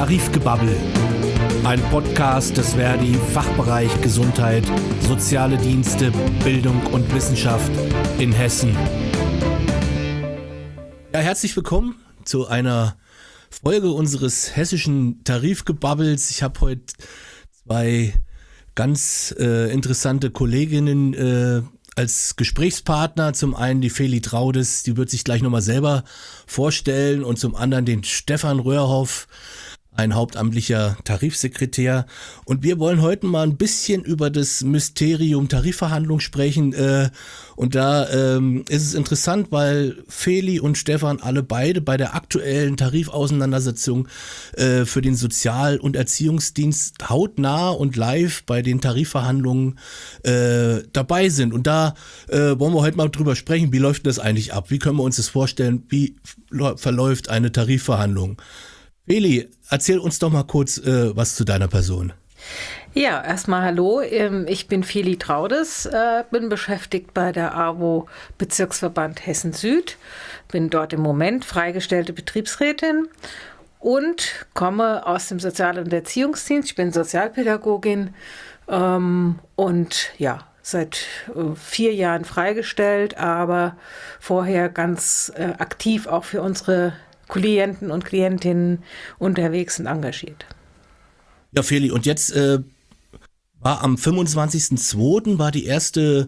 Tarifgebabbel. Ein Podcast des Verdi Fachbereich Gesundheit, Soziale Dienste, Bildung und Wissenschaft in Hessen. Ja, herzlich willkommen zu einer Folge unseres hessischen Tarifgebabbels. Ich habe heute zwei ganz interessante Kolleginnen als Gesprächspartner. Zum einen die Feli Traudes, die wird sich gleich nochmal selber vorstellen, und zum anderen den Stefan Röhrhoff, ein hauptamtlicher Tarifsekretär. Und wir wollen heute mal ein bisschen über das Mysterium Tarifverhandlung sprechen. Und da ist es interessant, weil Feli und Stefan alle beide bei der aktuellen Tarifauseinandersetzung für den Sozial- und Erziehungsdienst hautnah und live bei den Tarifverhandlungen dabei sind. Und da wollen wir heute mal drüber sprechen, wie läuft das eigentlich ab? Wie können wir uns das vorstellen? Wie verläuft eine Tarifverhandlung? Feli, erzähl uns doch mal kurz was zu deiner Person. Ja, erstmal hallo, ich bin Feli Traudes, bin beschäftigt bei der AWO Bezirksverband Hessen Süd, bin dort im Moment freigestellte Betriebsrätin und komme aus dem Sozial- und Erziehungsdienst. Ich bin Sozialpädagogin und ja, seit 4 Jahren freigestellt, aber vorher ganz aktiv auch für unsere Klienten und Klientinnen unterwegs und engagiert. Ja, Feli, und jetzt war am 25.02. war die erste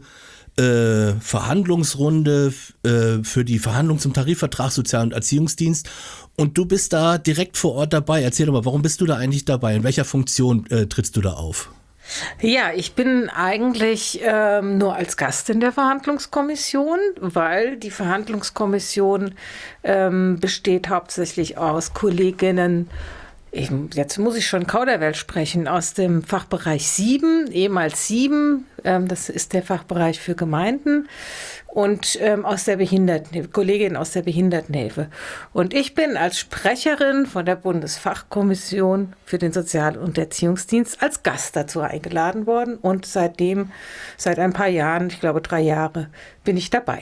Verhandlungsrunde für die Verhandlung zum Tarifvertrag Sozial- und Erziehungsdienst, und du bist da direkt vor Ort dabei. Erzähl doch mal, warum bist du da eigentlich dabei? In welcher Funktion trittst du da auf? Ja, ich bin eigentlich nur als Gast in der Verhandlungskommission, weil die Verhandlungskommission besteht hauptsächlich aus Kolleginnen, jetzt muss ich schon Kauderwelsch sprechen, aus dem Fachbereich 7, ehemals 7, das ist der Fachbereich für Gemeinden, und aus der Behindertenhilfe, Kollegin aus der Behindertenhilfe. Und ich bin als Sprecherin von der Bundesfachkommission für den Sozial- und Erziehungsdienst als Gast dazu eingeladen worden, und seit ein paar Jahren, ich glaube 3 Jahre, bin ich dabei.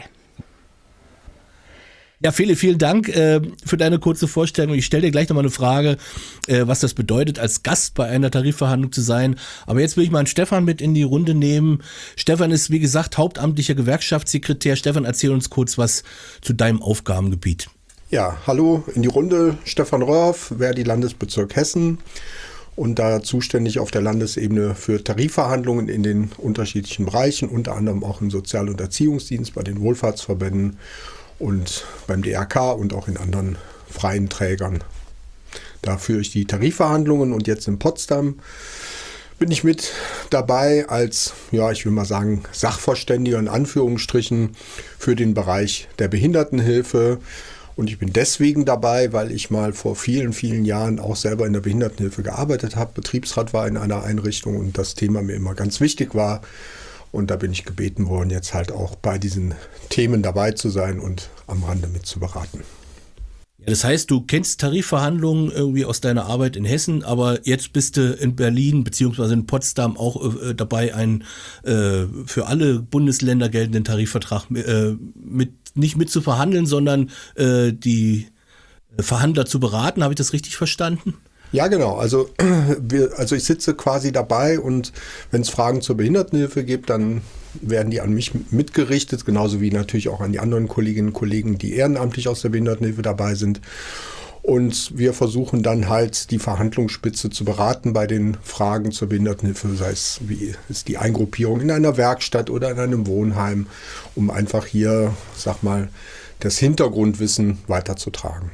Ja, Feli, vielen Dank für deine kurze Vorstellung. Ich stelle dir gleich nochmal eine Frage, was das bedeutet, als Gast bei einer Tarifverhandlung zu sein. Aber jetzt will ich mal einen Stefan mit in die Runde nehmen. Stefan ist, wie gesagt, hauptamtlicher Gewerkschaftssekretär. Stefan, erzähl uns kurz was zu deinem Aufgabengebiet. Ja, hallo in die Runde. Stefan Röhrhoff, Verdi Landesbezirk Hessen, und da zuständig auf der Landesebene für Tarifverhandlungen in den unterschiedlichen Bereichen, unter anderem auch im Sozial- und Erziehungsdienst, bei den Wohlfahrtsverbänden und beim DRK und auch in anderen freien Trägern. Da führe ich die Tarifverhandlungen, und jetzt in Potsdam bin ich mit dabei als, ja, ich will mal sagen, Sachverständiger in Anführungsstrichen für den Bereich der Behindertenhilfe. Und ich bin deswegen dabei, weil ich mal vor vielen, vielen Jahren auch selber in der Behindertenhilfe gearbeitet habe, Betriebsrat war in einer Einrichtung und das Thema mir immer ganz wichtig war. Und da bin ich gebeten worden, jetzt halt auch bei diesen Themen dabei zu sein und am Rande mit zu beraten. Ja, das heißt, du kennst Tarifverhandlungen irgendwie aus deiner Arbeit in Hessen, aber jetzt bist du in Berlin bzw. in Potsdam auch dabei, einen für alle Bundesländer geltenden Tarifvertrag nicht mit zu verhandeln, sondern die Verhandler zu beraten. Habe ich das richtig verstanden? Ja, genau. Also ich sitze quasi dabei, und wenn es Fragen zur Behindertenhilfe gibt, dann werden die an mich mitgerichtet, genauso wie natürlich auch an die anderen Kolleginnen und Kollegen, die ehrenamtlich aus der Behindertenhilfe dabei sind. Und wir versuchen dann halt die Verhandlungsspitze zu beraten bei den Fragen zur Behindertenhilfe, sei es, wie ist die Eingruppierung in einer Werkstatt oder in einem Wohnheim, um einfach hier, sag mal, das Hintergrundwissen weiterzutragen.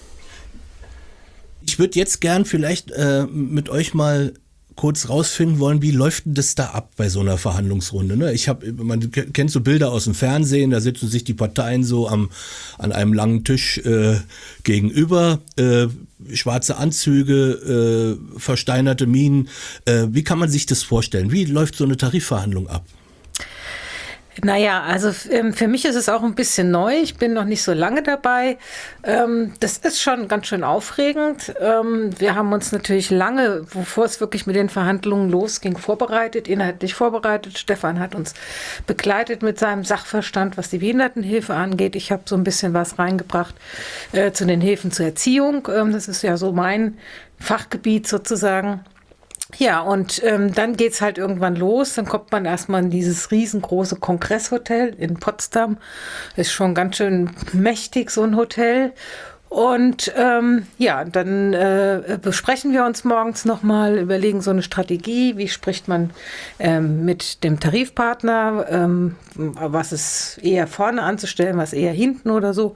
Ich würde jetzt gern vielleicht mit euch mal kurz rausfinden wollen, wie läuft denn das da ab bei so einer Verhandlungsrunde? Ne? Man kennt so Bilder aus dem Fernsehen, da sitzen sich die Parteien so an einem langen Tisch gegenüber, schwarze Anzüge, versteinerte Mienen. Wie kann man sich das vorstellen? Wie läuft so eine Tarifverhandlung ab? Naja, also für mich ist es auch ein bisschen neu. Ich bin noch nicht so lange dabei. Das ist schon ganz schön aufregend. Wir haben uns natürlich lange, bevor es wirklich mit den Verhandlungen losging, inhaltlich vorbereitet. Stefan hat uns begleitet mit seinem Sachverstand, was die Behindertenhilfe angeht. Ich habe so ein bisschen was reingebracht zu den Hilfen zur Erziehung. Das ist ja so mein Fachgebiet sozusagen. Ja, und dann geht's halt irgendwann los. Dann kommt man erstmal in dieses riesengroße Kongresshotel in Potsdam. Ist schon ganz schön mächtig, so ein Hotel. Und dann besprechen wir uns morgens nochmal, überlegen so eine Strategie, wie spricht man mit dem Tarifpartner, was ist eher vorne anzustellen, was eher hinten oder so.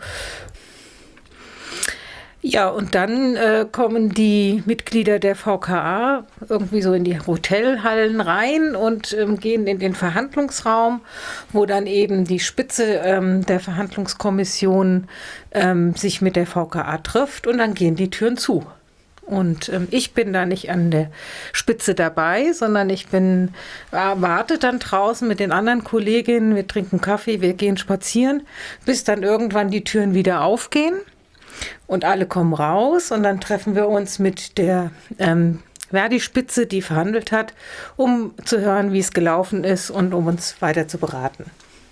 Ja, und dann kommen die Mitglieder der VKA irgendwie so in die Hotelhallen rein und gehen in den Verhandlungsraum, wo dann eben die Spitze der Verhandlungskommission sich mit der VKA trifft und dann gehen die Türen zu. Und ich bin da nicht an der Spitze dabei, sondern ich warte dann draußen mit den anderen Kolleginnen, wir trinken Kaffee, wir gehen spazieren, bis dann irgendwann die Türen wieder aufgehen. Und alle kommen raus und dann treffen wir uns mit der Verdi-Spitze, die verhandelt hat, um zu hören, wie es gelaufen ist und um uns weiter zu beraten.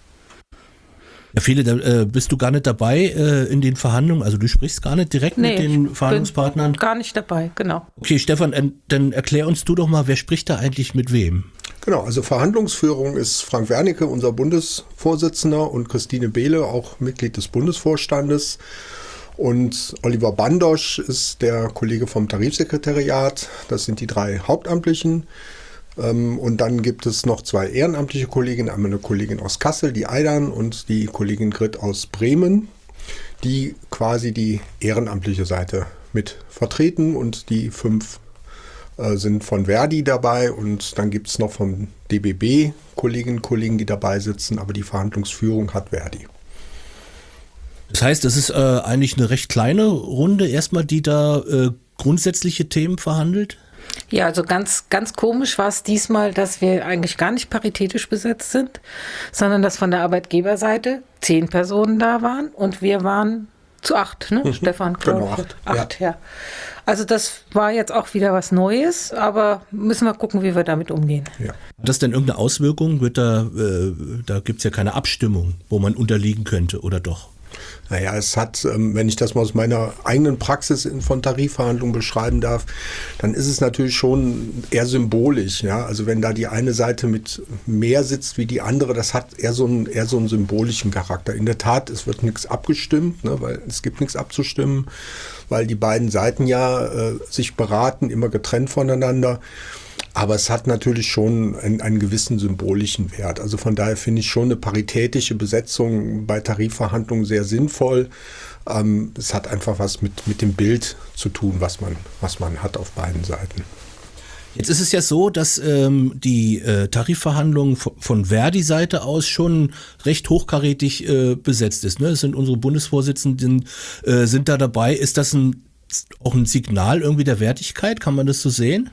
Ja, viele, bist du gar nicht dabei in den Verhandlungen? Also du sprichst gar nicht direkt mit den Verhandlungspartnern? Gar nicht dabei, genau. Okay, Stefan, dann erklär uns du doch mal, wer spricht da eigentlich mit wem? Genau, also Verhandlungsführung ist Frank Wernicke, unser Bundesvorsitzender, und Christine Behle, auch Mitglied des Bundesvorstandes. Und Oliver Bandosch ist der Kollege vom Tarifsekretariat. Das sind die 3 Hauptamtlichen. Und dann gibt es noch 2 ehrenamtliche Kolleginnen. Einmal eine Kollegin aus Kassel, die Aidan, und die Kollegin Grit aus Bremen, die quasi die ehrenamtliche Seite mit vertreten. Und die 5 sind von Verdi dabei. Und dann gibt es noch vom DBB Kolleginnen und Kollegen, die dabei sitzen. Aber die Verhandlungsführung hat Verdi. Das heißt, das ist eigentlich eine recht kleine Runde erstmal, die da grundsätzliche Themen verhandelt? Ja, also ganz, ganz komisch war es diesmal, dass wir eigentlich gar nicht paritätisch besetzt sind, sondern dass von der Arbeitgeberseite 10 Personen da waren und wir waren zu 8, ne? Stefan, glaube ich. Genau, 8, ja. Also das war jetzt auch wieder was Neues, aber müssen wir gucken, wie wir damit umgehen. Ja. Hat das denn irgendeine Auswirkung? Da gibt es ja keine Abstimmung, wo man unterliegen könnte, oder doch? Naja, es hat, wenn ich das mal aus meiner eigenen Praxis von Tarifverhandlungen beschreiben darf, dann ist es natürlich schon eher symbolisch. Ja? Also wenn da die eine Seite mit mehr sitzt wie die andere, das hat eher so einen symbolischen Charakter. In der Tat, es wird nichts abgestimmt, ne, weil es gibt nichts abzustimmen, weil die beiden Seiten ja sich beraten, immer getrennt voneinander. Aber es hat natürlich schon einen gewissen symbolischen Wert. Also von daher finde ich schon eine paritätische Besetzung bei Tarifverhandlungen sehr sinnvoll. Es hat einfach was mit dem Bild zu tun, was man hat auf beiden Seiten. Jetzt ist es ja so, dass die Tarifverhandlungen von Verdi-Seite aus schon recht hochkarätig besetzt ist. Ne? Es sind unsere Bundesvorsitzenden sind da dabei. Ist das auch ein Signal irgendwie der Wertigkeit? Kann man das so sehen?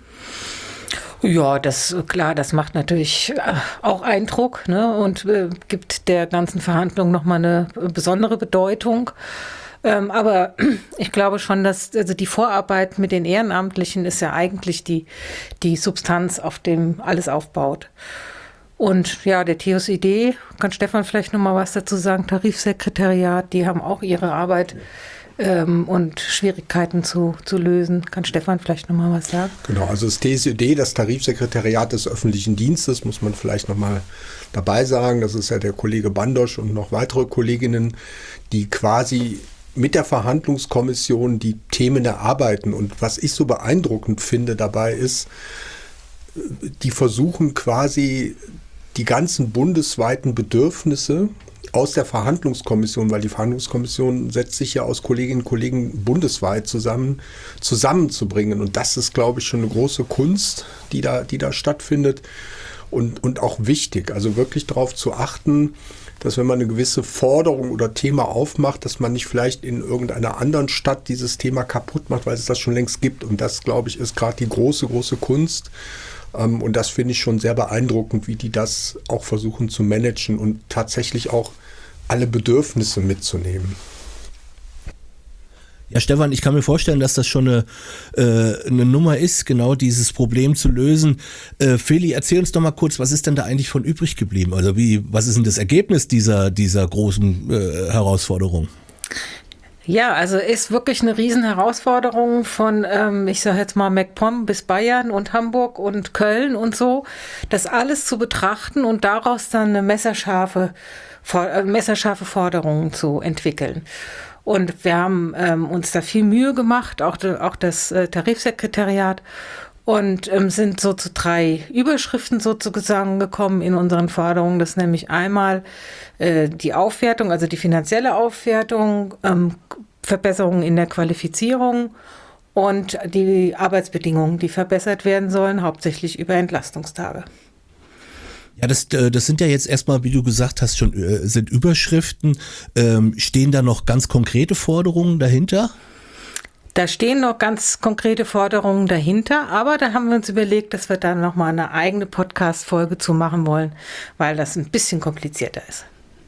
Ja, das macht natürlich auch Eindruck, ne, und gibt der ganzen Verhandlung nochmal eine besondere Bedeutung. Aber ich glaube schon, dass also die Vorarbeit mit den Ehrenamtlichen ist ja eigentlich die Substanz, auf dem alles aufbaut. Und ja, der TUSID, kann Stefan vielleicht nochmal was dazu sagen, Tarifsekretariat, die haben auch ihre Arbeit und Schwierigkeiten zu lösen. Kann Stefan vielleicht nochmal was sagen? Genau, also das TSUD, das Tarifsekretariat des öffentlichen Dienstes, muss man vielleicht nochmal dabei sagen. Das ist ja der Kollege Bandosch und noch weitere Kolleginnen, die quasi mit der Verhandlungskommission die Themen erarbeiten. Und was ich so beeindruckend finde dabei ist, die versuchen quasi die ganzen bundesweiten Bedürfnisse aus der Verhandlungskommission, weil die Verhandlungskommission setzt sich ja aus Kolleginnen und Kollegen bundesweit zusammenzubringen. Und das ist, glaube ich, schon eine große Kunst, die da stattfindet. und auch wichtig. Also wirklich darauf zu achten, dass wenn man eine gewisse Forderung oder Thema aufmacht, dass man nicht vielleicht in irgendeiner anderen Stadt dieses Thema kaputt macht, weil es das schon längst gibt. Und das, glaube ich, ist gerade die große, große Kunst. Und das finde ich schon sehr beeindruckend, wie die das auch versuchen zu managen und tatsächlich auch alle Bedürfnisse mitzunehmen. Ja, Stefan, ich kann mir vorstellen, dass das schon eine Nummer ist, genau dieses Problem zu lösen. Feli, erzähl uns doch mal kurz, was ist denn da eigentlich von übrig geblieben? Also was ist denn das Ergebnis dieser großen Herausforderung? Ja, also ist wirklich eine Riesenherausforderung von, ich sage jetzt mal MacPom bis Bayern und Hamburg und Köln und so, das alles zu betrachten und daraus dann eine messerscharfe Forderungen zu entwickeln. Und wir haben uns da viel Mühe gemacht, auch das Tarifsekretariat, und sind so zu 3 Überschriften sozusagen gekommen in unseren Forderungen. Das ist nämlich einmal die Aufwertung, also die finanzielle Aufwertung, Verbesserungen in der Qualifizierung und die Arbeitsbedingungen, die verbessert werden sollen, hauptsächlich über Entlastungstage. Ja, das sind ja jetzt erstmal, wie du gesagt hast, schon sind Überschriften. Stehen da noch ganz konkrete Forderungen dahinter? Da stehen noch ganz konkrete Forderungen dahinter, aber da haben wir uns überlegt, dass wir da nochmal eine eigene Podcast-Folge zu machen wollen, weil das ein bisschen komplizierter ist.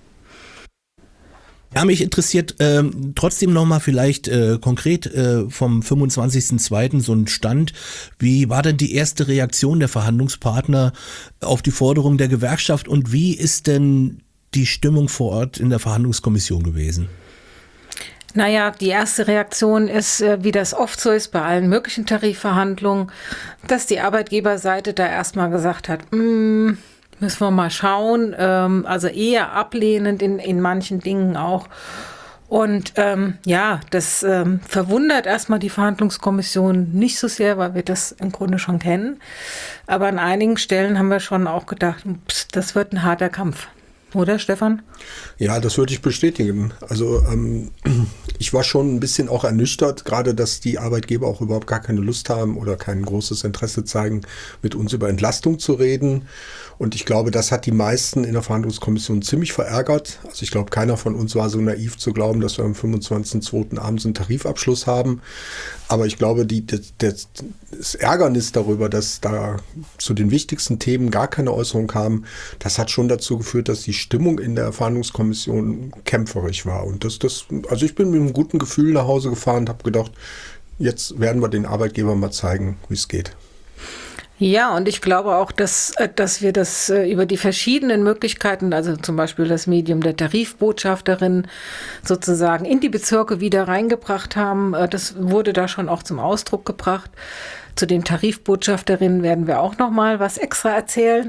Ja, mich interessiert trotzdem nochmal vielleicht konkret vom 25.02. so ein Stand. Wie war denn die erste Reaktion der Verhandlungspartner auf die Forderung der Gewerkschaft und wie ist denn die Stimmung vor Ort in der Verhandlungskommission gewesen? Naja, die erste Reaktion ist, wie das oft so ist bei allen möglichen Tarifverhandlungen, dass die Arbeitgeberseite da erstmal gesagt hat, müssen wir mal schauen, also eher ablehnend in manchen Dingen auch. Und das verwundert erstmal die Verhandlungskommission nicht so sehr, weil wir das im Grunde schon kennen. Aber an einigen Stellen haben wir schon auch gedacht, das wird ein harter Kampf. Oder, Stefan? Ja, das würde ich bestätigen. Also ich war schon ein bisschen auch ernüchtert, gerade dass die Arbeitgeber auch überhaupt gar keine Lust haben oder kein großes Interesse zeigen, mit uns über Entlastung zu reden. Und ich glaube, das hat die meisten in der Verhandlungskommission ziemlich verärgert. Also ich glaube, keiner von uns war so naiv zu glauben, dass wir am 25.02. abends einen Tarifabschluss haben. Aber ich glaube, das Ärgernis darüber, dass da zu den wichtigsten Themen gar keine Äußerung kam, das hat schon dazu geführt, dass die Stimmung in der Verhandlungskommission kämpferisch war. Und also ich bin mit einem guten Gefühl nach Hause gefahren und habe gedacht, jetzt werden wir den Arbeitgebern mal zeigen, wie es geht. Ja, und ich glaube auch, dass wir das über die verschiedenen Möglichkeiten, also zum Beispiel das Medium der Tarifbotschafterin sozusagen in die Bezirke wieder reingebracht haben. Das wurde da schon auch zum Ausdruck gebracht. Zu den Tarifbotschafterinnen werden wir auch noch mal was extra erzählen.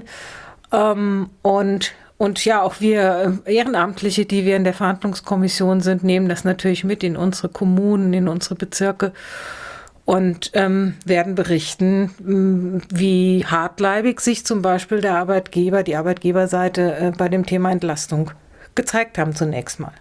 Und ja, auch wir Ehrenamtliche, die wir in der Verhandlungskommission sind, nehmen das natürlich mit in unsere Kommunen, in unsere Bezirke. Und werden berichten, wie hartleibig sich zum Beispiel die Arbeitgeberseite bei dem Thema Entlastung gezeigt haben zunächst mal.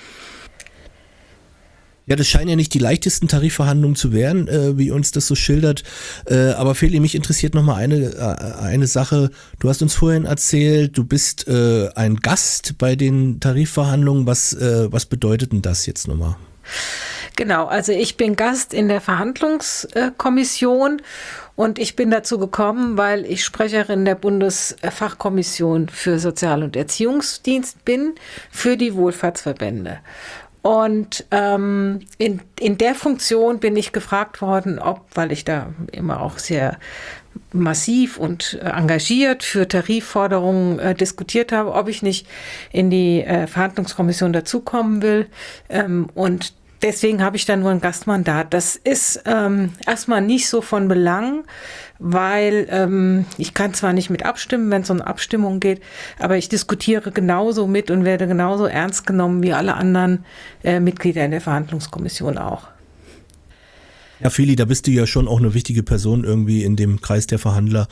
Ja, das scheinen ja nicht die leichtesten Tarifverhandlungen zu werden, wie uns das so schildert. Aber Feli, mich interessiert nochmal eine Sache. Du hast uns vorhin erzählt, du bist ein Gast bei den Tarifverhandlungen. Was bedeutet denn das jetzt nochmal? Genau, also ich bin Gast in der Verhandlungskommission und ich bin dazu gekommen, weil ich Sprecherin der Bundesfachkommission für Sozial- und Erziehungsdienst bin für die Wohlfahrtsverbände. Und in der Funktion bin ich gefragt worden, weil ich da immer auch sehr massiv und engagiert für Tarifforderungen diskutiert habe, ob ich nicht in die Verhandlungskommission dazukommen will. Und deswegen habe ich da nur ein Gastmandat. Das ist erstmal nicht so von Belang, weil ich kann zwar nicht mit abstimmen, wenn es um Abstimmung geht, aber ich diskutiere genauso mit und werde genauso ernst genommen wie alle anderen Mitglieder in der Verhandlungskommission auch. Ja, Feli, da bist du ja schon auch eine wichtige Person irgendwie in dem Kreis der Verhandler.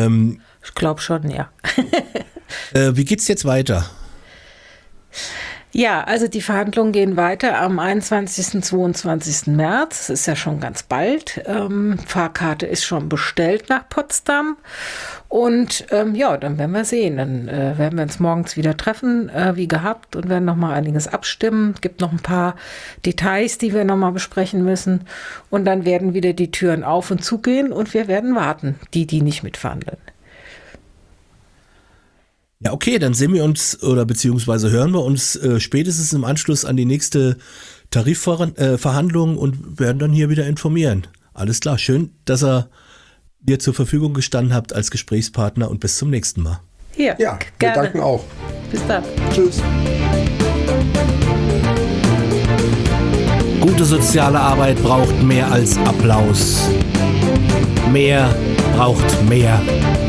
Ich glaube schon, ja. Wie geht's jetzt weiter? Ja, also die Verhandlungen gehen weiter am 21. und 22. März. Das ist ja schon ganz bald. Fahrkarte ist schon bestellt nach Potsdam. Und dann werden wir sehen. Dann werden wir uns morgens wieder treffen, wie gehabt, und werden nochmal einiges abstimmen. Es gibt noch ein paar Details, die wir nochmal besprechen müssen. Und dann werden wieder die Türen auf und zugehen und wir werden warten, die nicht mitverhandeln. Ja, okay, dann sehen wir uns oder beziehungsweise hören wir uns spätestens im Anschluss an die nächste Tarifverhandlung und werden dann hier wieder informieren. Alles klar, schön, dass ihr mir zur Verfügung gestanden habt als Gesprächspartner und bis zum nächsten Mal. Ja, wir danken auch. Bis dann. Tschüss. Gute soziale Arbeit braucht mehr als Applaus. Mehr braucht mehr.